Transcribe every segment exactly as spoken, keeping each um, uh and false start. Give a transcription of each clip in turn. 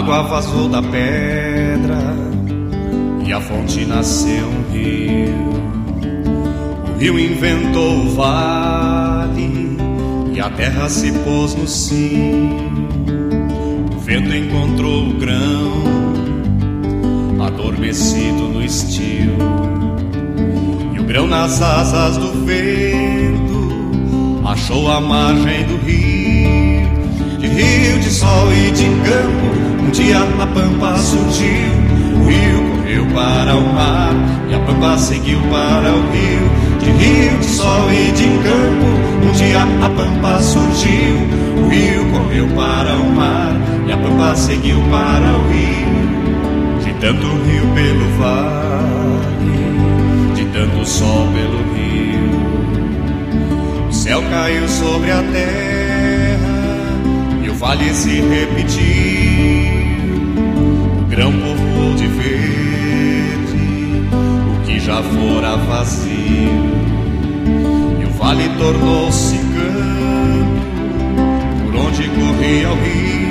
água vazou da pedra e a fonte nasceu um rio. O rio inventou o vale e a terra se pôs no sim. O vento encontrou o grão adormecido no estio, e o grão nas asas do vento achou a margem do rio. De rio, de sol e de campo, um dia na pampa surgiu. O rio correu para o mar e a pampa seguiu para o rio. De rio, de sol e de campo, um dia a pampa surgiu. O rio correu para o mar e a pampa seguiu para o rio. De tanto rio pelo vale, de tanto sol pelo rio, o céu caiu sobre a terra e o vale se repetiu. O grão povoou de verde o que já fora vazio, e o vale tornou-se campo por onde corria o rio.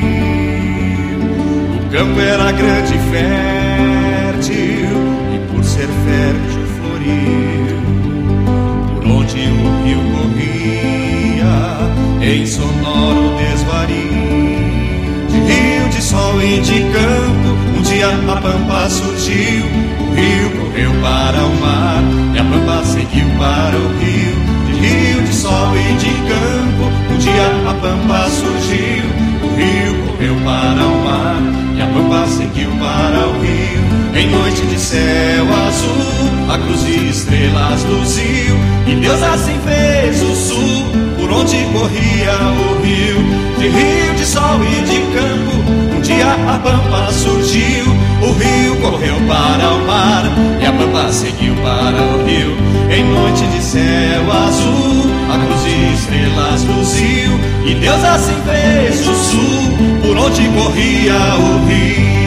O campo era grande e fértil, e por ser fértil floriu. Por onde o rio corria em sonoro desvario. De rio, de sol e de campo, um dia a pampa surgiu. O rio correu para o mar e a pampa seguiu para o rio. De rio, de sol e de campo, um dia a pampa surgiu. O rio correu para o mar e a pampa seguiu para o rio. Em noite de céu azul, a cruz de estrelas luziu, e Deus assim fez o sul, por onde corria o rio. De rio, de sol e de campo, um dia a pampa surgiu. O rio correu para o mar e a pampa seguiu para o rio. Em noite de céu azul, a cruz de estrelas luziu, e Deus assim fez o sul, por onde corria o rio.